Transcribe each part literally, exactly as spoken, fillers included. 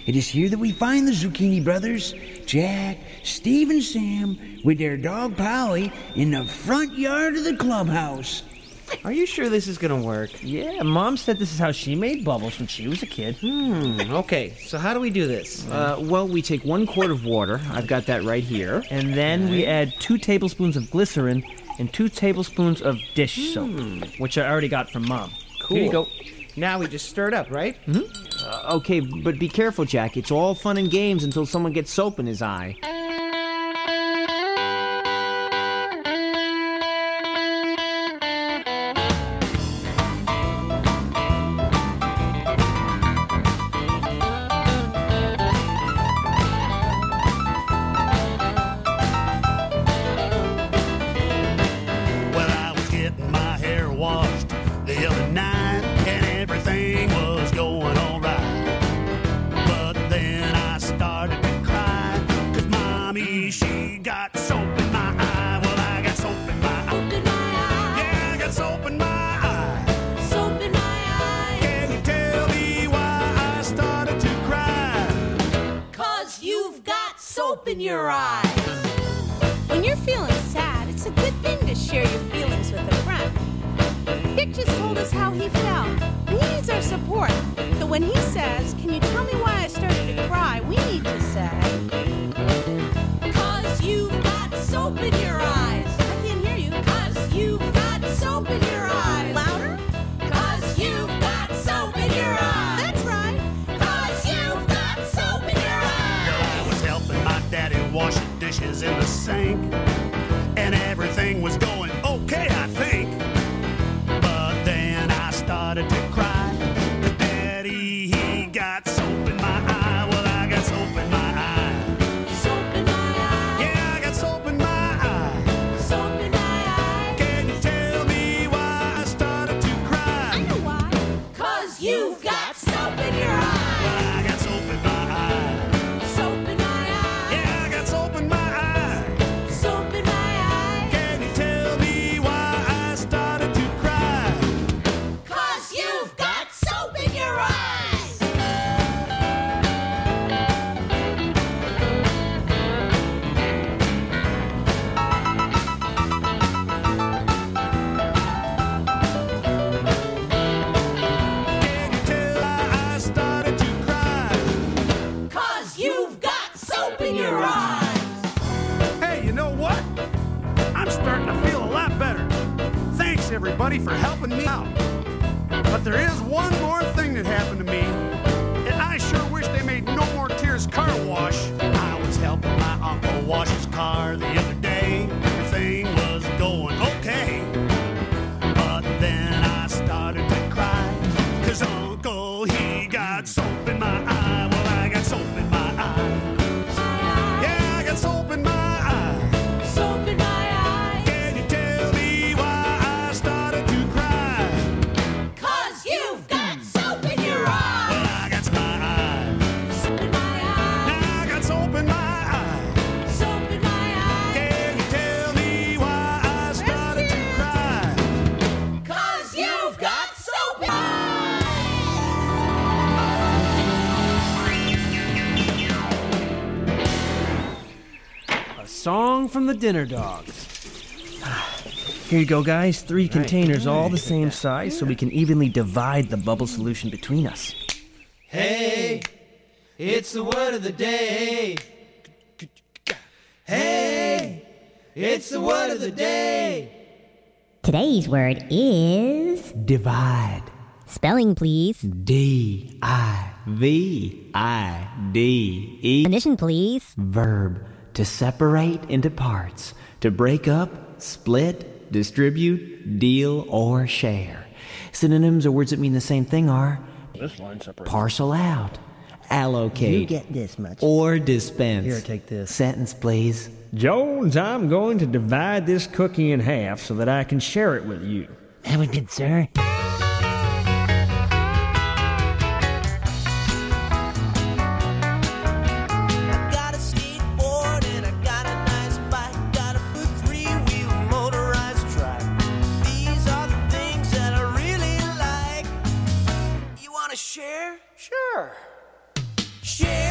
It is here that we find the Zucchini Brothers, Jack, Steve, and Sam, with their dog Polly, in the front yard of the clubhouse. Are you sure this is gonna work? Yeah, Mom said this is how she made bubbles when she was a kid. Hmm, okay, so how do we do this? Uh, well, we take one quart of water. I've got that right here. And then we add two tablespoons of glycerin and two tablespoons of dish soap, Hmm. which I already got from Mom. Cool. Here you go. Now we just stir it up, right? Mm-hmm. Uh, okay, but be careful, Jack. It's all fun and games until someone gets soap in his eye. Well, I was getting my hair washed the other night, and everything was going all right. But then I started to cry, 'cause Mommy, she got soap in my eye. Well, I got soap in my eye. Soap in my eye. Yeah, I got soap in my eye. Soap in my eye. Can you tell me why I started to cry? 'Cause you've got soap in your eyes. When you're feeling sad, it's a good thing to share your feelings with a friend. Dick just told us how he felt. He needs our support. So when he says, "Can you tell me why I started to cry?" we need to say, "'Cause you've got soap in your eyes." I can't hear you. "'Cause you've got soap in your eyes." Louder. "'Cause you've got soap in your eyes." That's right. "'Cause you've got soap in your eyes." I was helping my daddy wash the dishes in the sink, and everything was going okay, I think. But then I started to cry. Daddy, he got soap in my eye. Well, I got soap in my eye. Soap in my eye. Yeah, I got soap in my eye. Soap in my eye. Can you tell me why I started to cry? I know why. 'Cause you've got soap in your eye. Well, I got soap in my eye. Soap in my eye. Yeah, I got soap in my eye. Soap in my eye. Can you tell me why I started to cry? 'Cause you've got soap in your eyes. Can you tell why I started to cry? 'Cause you've got soap in your eyes. Hey, you know what? I'm starting to feel a lot better. Thanks, everybody, for helping me out. But there is one more thing that happened to me, and I sure wish they made No More Tears car wash. I was helping my uncle wash his car the other day. Everything was going okay. But then I started to cry, 'cause Uncle, he got soap in my eye. Well, I got soap in my eye. Yeah, I got soap in my eye. Soap in my eye. Can you tell me why I started to cry? 'Cause you've got soap in your eyes. Well, I got my eye. Soap in my eye. Now I got soap in my eye. Soap in my eye. Can you tell me why I started to cry? 'Cause you've got soap in your eyes. A song from the Dinner Dogs. Here you go, guys. Three containers, all the same size, so we can evenly divide the bubble solution between us. Hey, it's the word of the day. Hey, it's the word of the day. Today's word is Divide. spelling, please. D I V I D E. Definition, please. Verb. To separate into parts. To break up, split, distribute, deal, or share. Synonyms or words that mean the same thing are This line separates. parcel out, allocate, You get this much. or dispense. Here, take this. Sentence, please. Jones, I'm going to divide this cookie in half so that I can share it with you. That was good, sir. Got a skateboard and I got a nice bike. Got a three-wheel motorized track. These are the things that I really like. You wanna share? Sure. Share.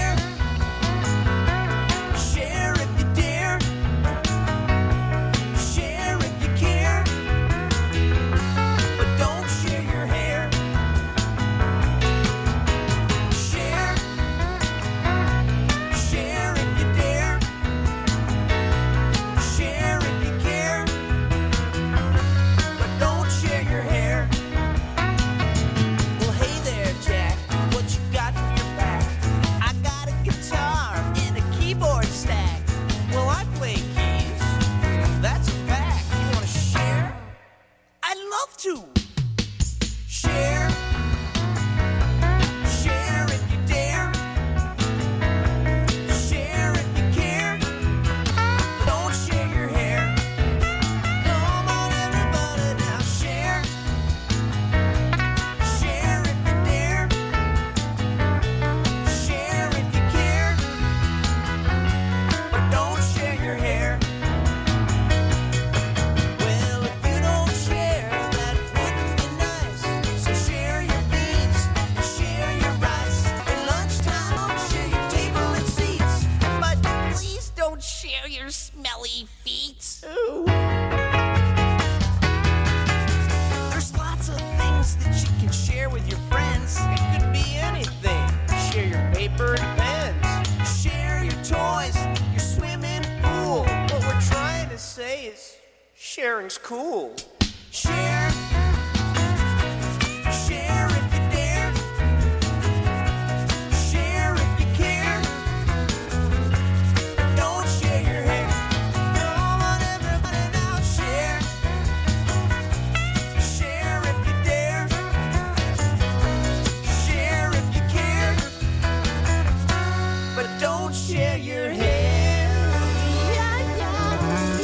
paper and pens. Share your toys, your swimming pool. What we're trying to say is sharing's cool. Share. Share if you dare. Share if you care. But don't share your hair. Come on, everybody now, share. Share if you dare. Share if you care. But don't share your hair. Yeah, yeah.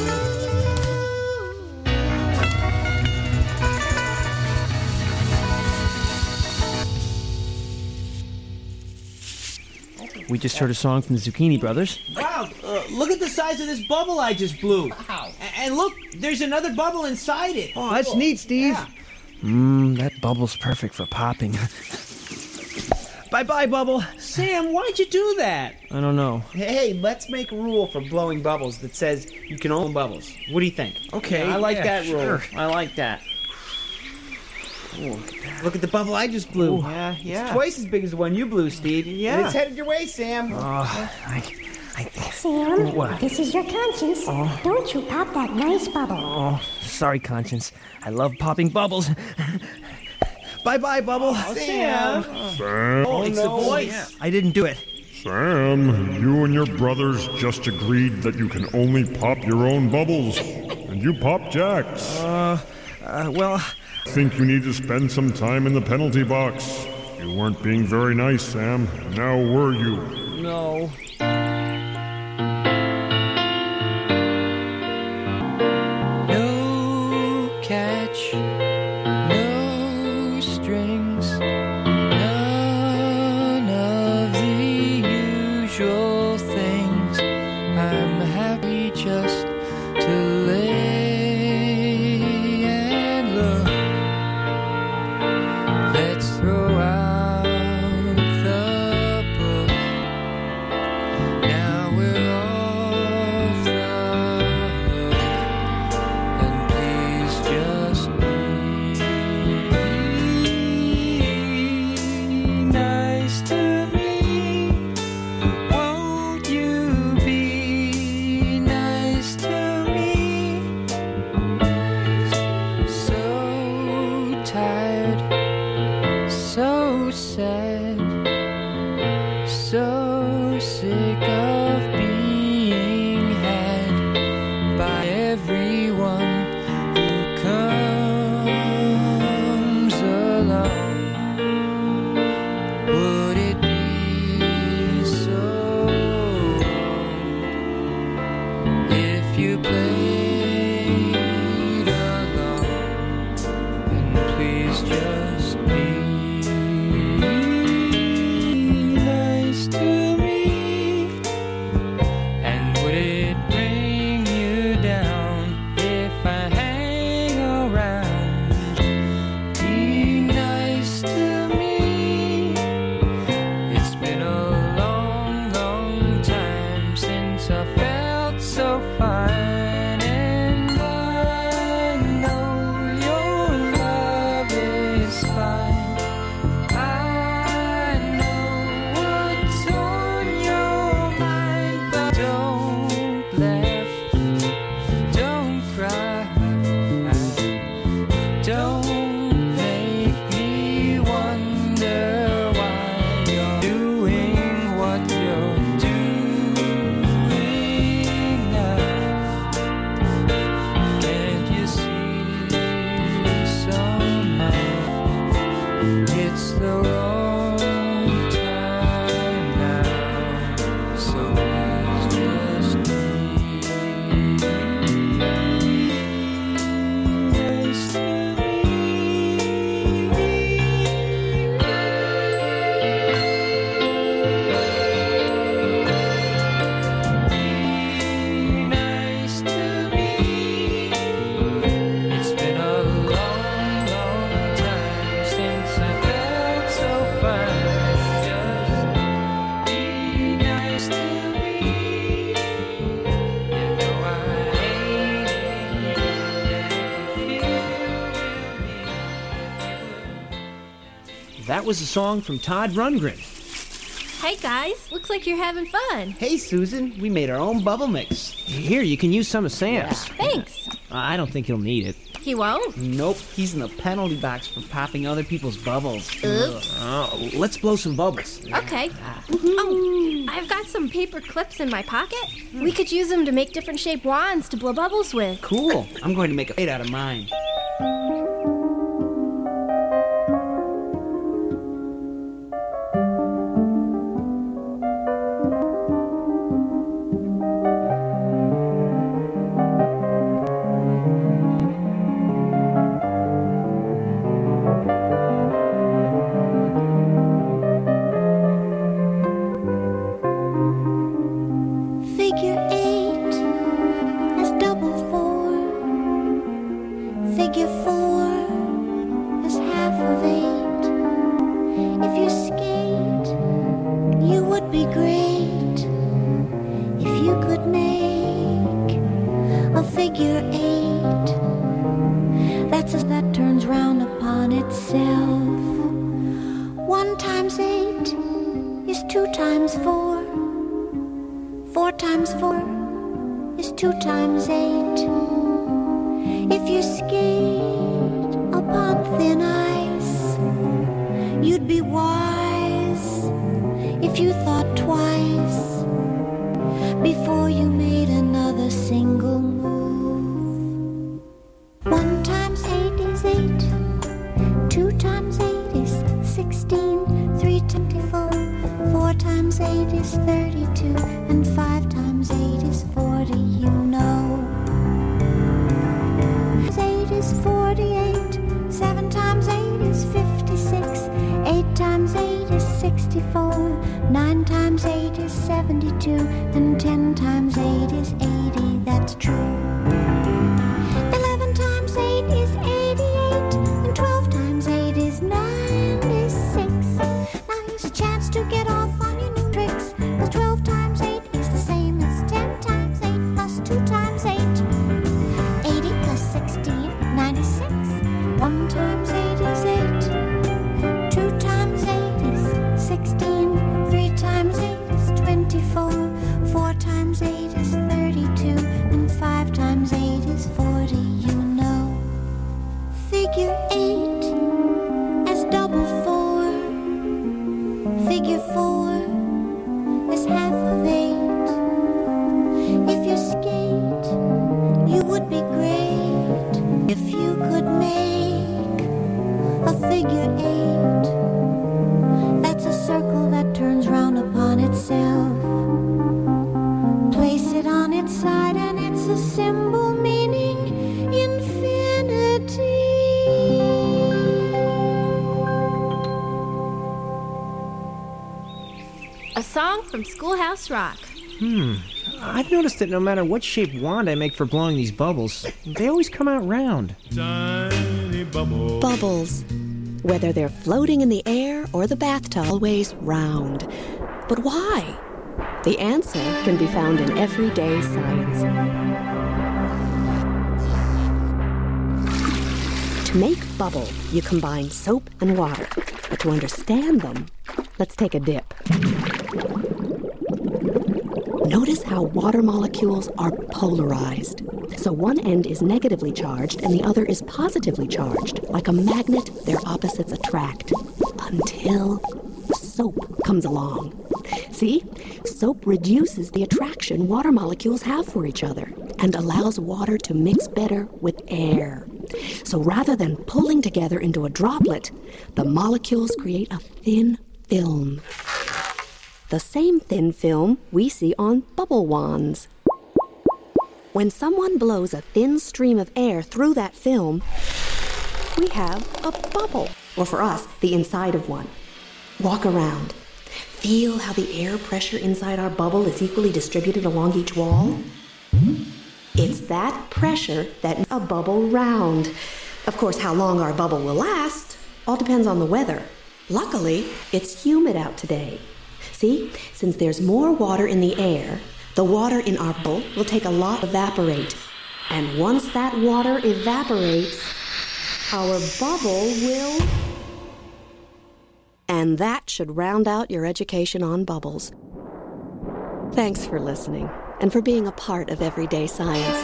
We just heard a song from the Zucchini Brothers. Wow, uh, look at the size of this bubble I just blew. Wow. A- and look, there's another bubble inside it. Oh, that's neat, Steve. Yeah. Mmm, that bubble's perfect for popping. Bye-bye, Bubble. Sam, why'd you do that? I don't know. Hey, let's make a rule for blowing bubbles that says you can only bubbles. What do you think? Okay, I like yeah, that rule. sure. I like that. Ooh, look at the bubble I just blew. Ooh, yeah, yeah. It's twice as big as the one you blew, Steve. Yeah. And it's headed your way, Sam. Oh, I, I, Sam, What? this is your conscience. Don't you pop that nice bubble. oh, sorry, Conscience. I love popping bubbles. Bye-bye, Bubble. Sam. Sam, Oh, it's the voice. I didn't do it. Sam, you and your brothers just agreed that you can only pop your own bubbles, and you popped Jack's. Uh, well, I think you need to spend some time in the penalty box. You weren't being very nice, Sam. Now were you? no. No catch, no strings, none of the usual things. I'm happy just to lay and look. Let's throw out the book. Now we're off the hook. And please just be nice to me. Won't you be nice to me? So tired, so sad, so sick of being had by everyone who comes along. Would it be so wrong if you played along? And please just be nice to me. And would it bring you down if I hang around? Be nice to me. It's been a long, long time since I felt so fine. And I know your love is fine. I know what's on your mind, but don't laugh, don't cry, don't make me wonder why you're doing what you're doing now. Can't you see somehow it's the wrong time now? So please just be nice to me. Nice to me. It's been a long, long time since I felt so fine. Just be nice to me. You know I hate it if you will be. That was a song from Todd Rundgren. Hey guys, looks like you're having fun. Hey Susan, we made our own bubble mix. Here, you can use some of Sam's. Thanks. I don't think he'll need it. He won't? Nope, he's in the penalty box for popping other people's bubbles. Oops. Uh, let's blow some bubbles. Okay. Oh, I've got some paper clips in my pocket. We could use them to make different shaped wands to blow bubbles with. Cool. I'm going to make a fade out of mine. Figure eight is double four. Figure four is half of eight. If you skate, you would be great. If you could make a figure eight, that's a that turns round upon itself. One times eight is two times four. Four times four is two times eight. If you skate upon thin ice, you'd be wise if you thought twice before you made another single move. One times eight is eight. Two times eight is sixteen. Three twenty-four. Four times eight is thirty-two. And five times eight is forty, you know. Eight is forty-eight. Seven times eight is fifty-six. Eight times eight is sixty-four. Nine times eight is seventy-two. And ten times eight is eighty, that's true. Eleven times eight is eighty-eight. And twelve times eight is ninety-six. Now here's a chance to get off on your new tricks. Cause twelve times eight is the same as ten times eight plus two times eight. eighty plus sixteen, ninety-six. One times eight is eight. Two times eight is sixteen. Three times eight is twenty-four. Four times eight is thirty-two. And five times eight is forty, you know. Figure eight as double four. Figure four is half of eight. If you skate, you would be great. If you could make a figure eight, that's a circle that turns round upon itself. Place it on its side and it's a symbol meaning infinity. A song from Schoolhouse Rock. Hmm. I've noticed that no matter what shaped wand I make for blowing these bubbles, they always come out round. Tiny bubbles. Bubbles. Whether they're floating in the air or the bathtub, always round. But why? The answer can be found in everyday science. To make bubble, you combine soap and water. But to understand them, let's take a dip. Notice how water molecules are polarized. So one end is negatively charged and the other is positively charged. Like a magnet, their opposites attract. Until soap comes along. See? Soap reduces the attraction water molecules have for each other and allows water to mix better with air. So rather than pulling together into a droplet, the molecules create a thin film. The same thin film we see on bubble wands. When someone blows a thin stream of air through that film, we have a bubble, or for us, the inside of one. Walk around. Feel how the air pressure inside our bubble is equally distributed along each wall. It's that pressure that makes a bubble round. Of course, how long our bubble will last all depends on the weather. Luckily, it's humid out today. See, since there's more water in the air, the water in our bubble will take a lot to evaporate. And once that water evaporates, our bubble will... And that should round out your education on bubbles. Thanks for listening and for being a part of Everyday Science.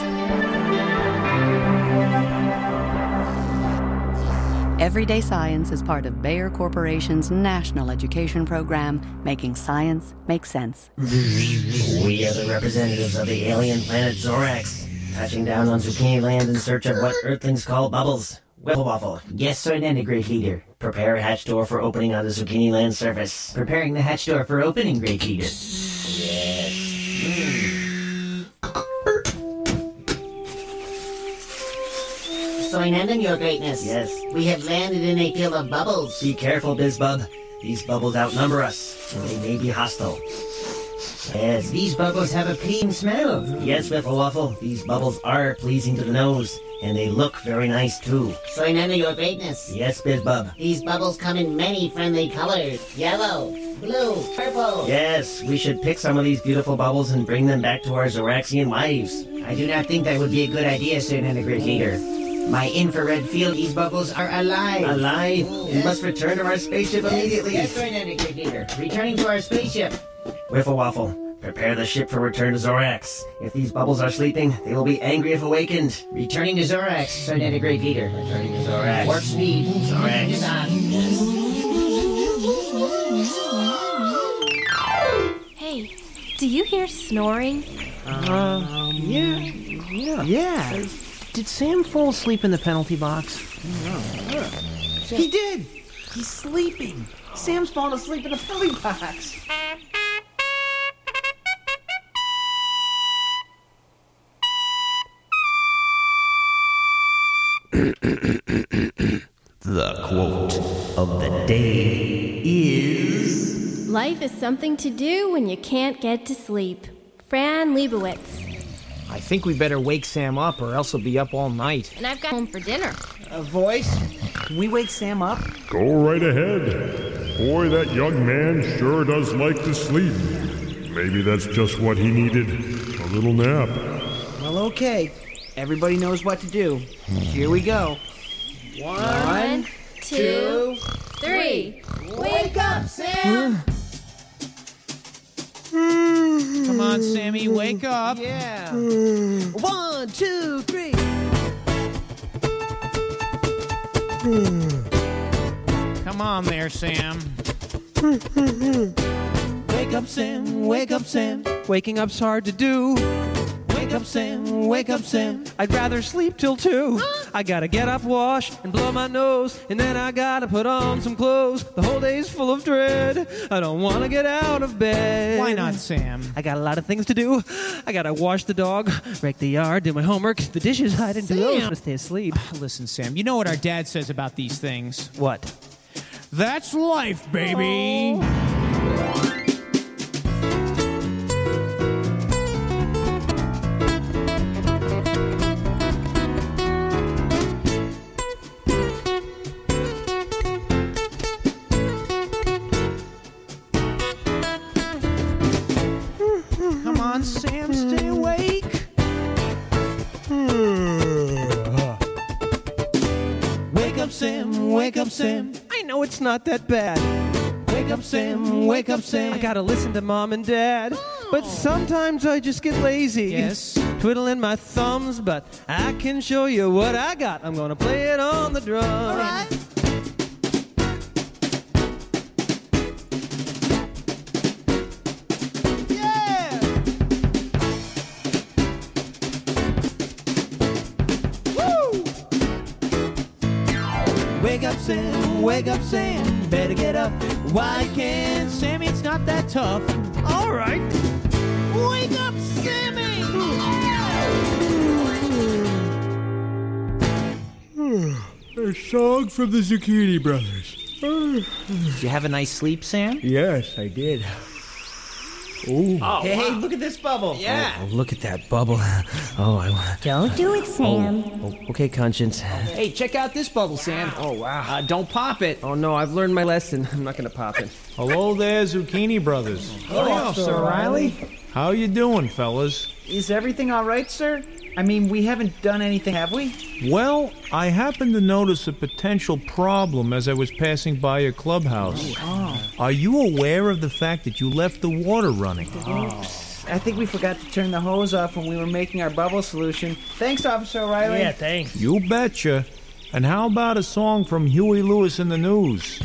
Everyday Science is part of Bayer Corporation's national education program, making science make sense. We are the representatives of the alien planet Zorax, touching down on Zucchini Land in search of what Earthlings call bubbles. Wiffle Waffle. Yes, sir, and great leader. Prepare a hatch door for opening on the Zucchini Land surface. Preparing the hatch door for opening, great leader. Yes. Mm. Soynandon, your greatness. Yes. We have landed in a field of bubbles. Be careful, BizBub. These bubbles outnumber us, and they may be hostile. Yes, these bubbles have a pleasing smell. Yes, Wiffle Waffle, these bubbles are pleasing to the nose, and they look very nice too. Soynandon, your greatness. Yes, BizBub. These bubbles come in many friendly colors. Yellow, blue, purple. Yes, we should pick some of these beautiful bubbles and bring them back to our Zoraxian wives. I do not think that would be a good idea, Soynandon, great leader. My infrared field, these bubbles are alive. Alive? Ooh, we yes. must return to our spaceship yes. immediately. Yes, Soynandon, great leader. Returning to our spaceship. Wiffle Waffle, prepare the ship for return to Zorax. If these bubbles are sleeping, they will be angry if awakened. Returning to Zorax, Soynandon, great leader. Returning to Zorax. Warp speed, Zorax. Is on. Hey, do you hear snoring? Um, yeah, yeah. Yeah. Uh, did Sam fall asleep in the penalty box? No. He did! He's sleeping. Sam's fallen asleep in the penalty box. The quote of the day is... Life is something to do when you can't get to sleep. Fran Lebowitz. I think we better wake Sam up or else he'll be up all night. And I've got home for dinner. A voice? Can we wake Sam up? Go right ahead. Boy, that young man sure does like to sleep. Maybe that's just what he needed. A little nap. Well, okay. Everybody knows what to do. Here we go. One, One two, three. Wake up, Sam! Come on, Sammy, wake up. Yeah. One, two, three. Come on there, Sam. Wake up, Sam. Wake up, Sam. Waking up's hard to do. Wake up, Sam. Wake up, Sam. I'd rather sleep till two. I gotta get up, wash, and blow my nose, and then I gotta put on some clothes. The whole day's full of dread. I don't wanna get out of bed. Why not, Sam? I got a lot of things to do. I gotta wash the dog, rake the yard, do my homework, the dishes. I didn't do those to stay asleep. Listen, Sam, you know what our dad says about these things. What? That's life, baby. Oh. Come on, Sam, stay awake. Wake up, Sam, wake up, Sam. I know it's not that bad. Wake up, Sam, wake up, Sam. I gotta listen to Mom and Dad. But sometimes I just get lazy. Yes. Twiddling my thumbs, but I can show you what I got. I'm gonna play it on the drum. All right. Wake up, Sam, wake up, Sam. Better get up. Why can't Sammy? It's not that tough. All right. Wake up, Sammy! A song from the Zucchini Brothers. Did you have a nice sleep, Sam? Yes, I did. Ooh. Oh, hey, wow. hey, look at this bubble. Yeah. Oh, look at that bubble. Oh, I want. Don't do it, Sam. Oh, oh, okay, Conscience. Hey, check out this bubble, Sam. Oh, wow. Uh, don't pop it. Oh, no, I've learned my lesson. I'm not going to pop it. Hello there, Zucchini Brothers. Hello, Officer Riley. How you doing, fellas? Is everything all right, sir? I mean, we haven't done anything, have we? Well, I happened to notice a potential problem as I was passing by your clubhouse. Oh. Are you aware of the fact that you left the water running? Oops. I think we forgot to turn the hose off when we were making our bubble solution. Thanks, Officer O'Reilly. Yeah, thanks. You betcha. And how about a song from Huey Lewis and the News?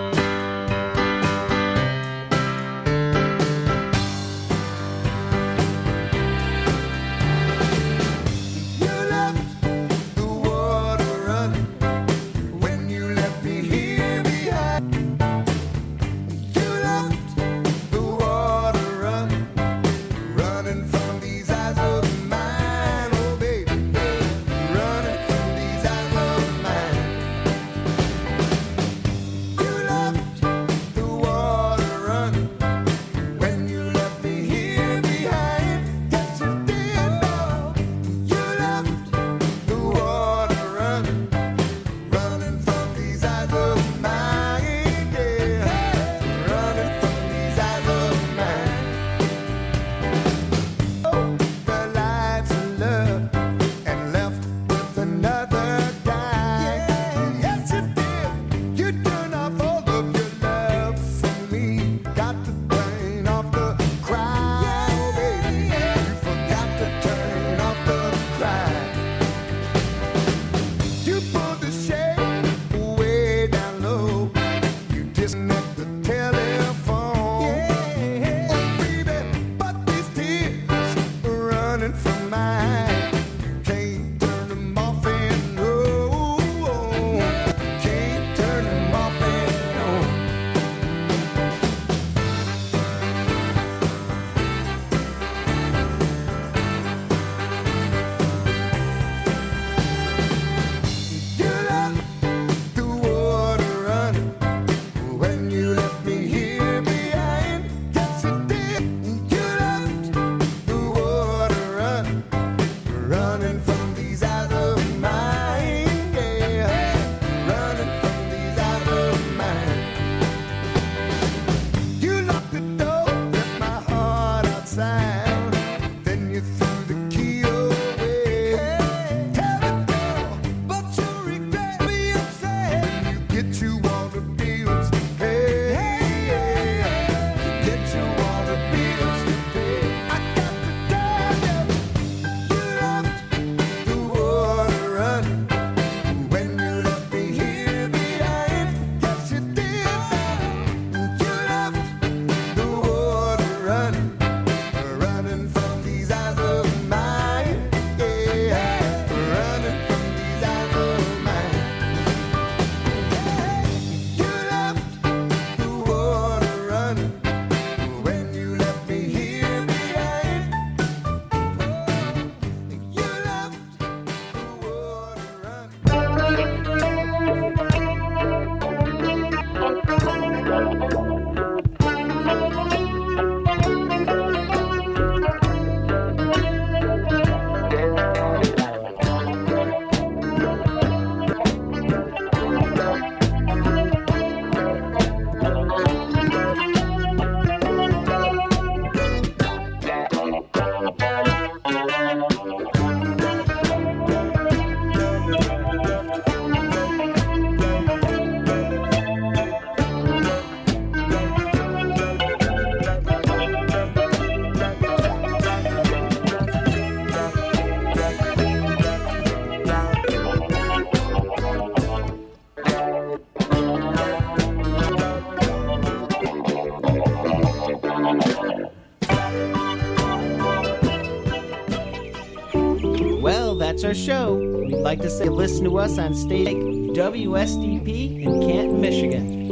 That's our show. We'd like to say listen to us on station W S D P in Canton, Michigan.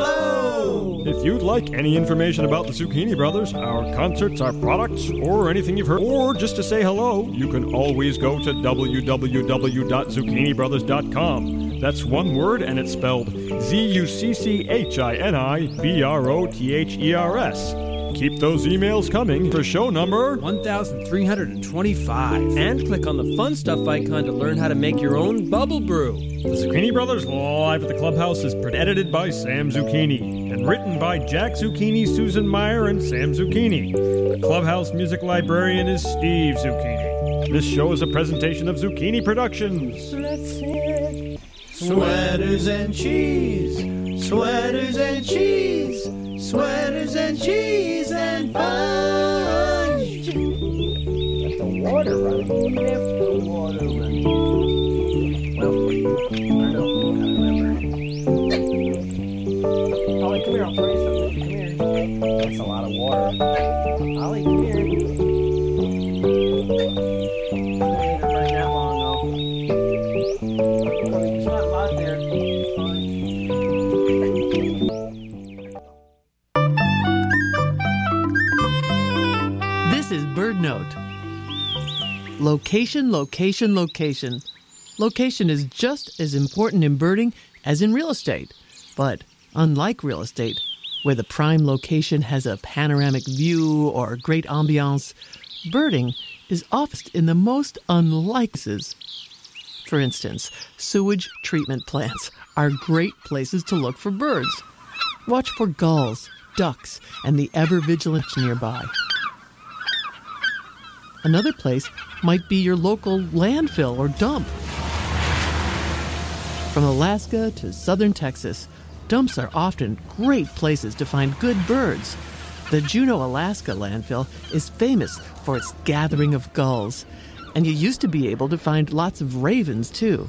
Hello! If you'd like any information about the Zucchini Brothers, our concerts, our products, or anything you've heard, or just to say hello, you can always go to w w w dot zucchini brothers dot com. That's one word, and it's spelled Z U C C H I N I B R O T H E R S. Keep those emails coming for show number one thousand three hundred twenty-five. And click on the fun stuff icon to learn how to make your own bubble brew. The Zucchini Brothers Live at the Clubhouse is edited by Sam Zucchini and written by Jack Zucchini, Susan Meyer, and Sam Zucchini. The Clubhouse music librarian is Steve Zucchini. This show is a presentation of Zucchini Productions. Let's see it. Sweaters and cheese, sweaters and cheese, sweaters and cheese and fudge. Let the water run. Lift the water run. Well, I don't know. I can't remember. Ollie, come here. I'll throw you something. Come here. That's a lot of water. Ollie, come here. Note. Location, location, location. Location is just as important in birding as in real estate. But unlike real estate, where the prime location has a panoramic view or great ambiance, birding is often in the most unlike places. For instance, sewage treatment plants are great places to look for birds. Watch for gulls, ducks, and the ever-vigilant nearby. Another place might be your local landfill or dump. From Alaska to southern Texas, dumps are often great places to find good birds. The Juneau, Alaska landfill is famous for its gathering of gulls, and you used to be able to find lots of ravens, too.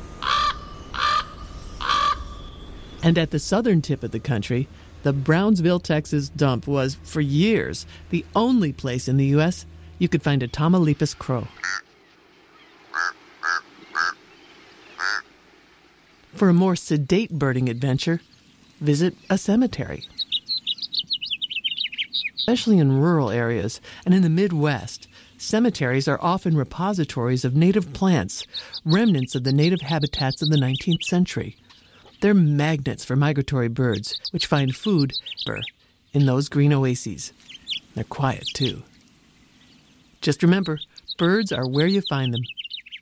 And at the southern tip of the country, the Brownsville, Texas dump was, for years, the only place in the U S you could find a Tamaulipas crow. For a more sedate birding adventure, visit a cemetery. Especially in rural areas and in the Midwest, cemeteries are often repositories of native plants, remnants of the native habitats of the nineteenth century. They're magnets for migratory birds, which find food in those green oases. They're quiet, too. Just remember, birds are where you find them.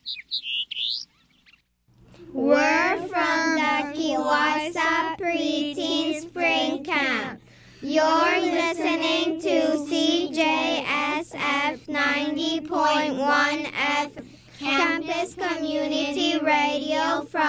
We're from the Kiwasa Preteen Spring Camp. You're listening to C J S F ninety point one F Campus Community Radio from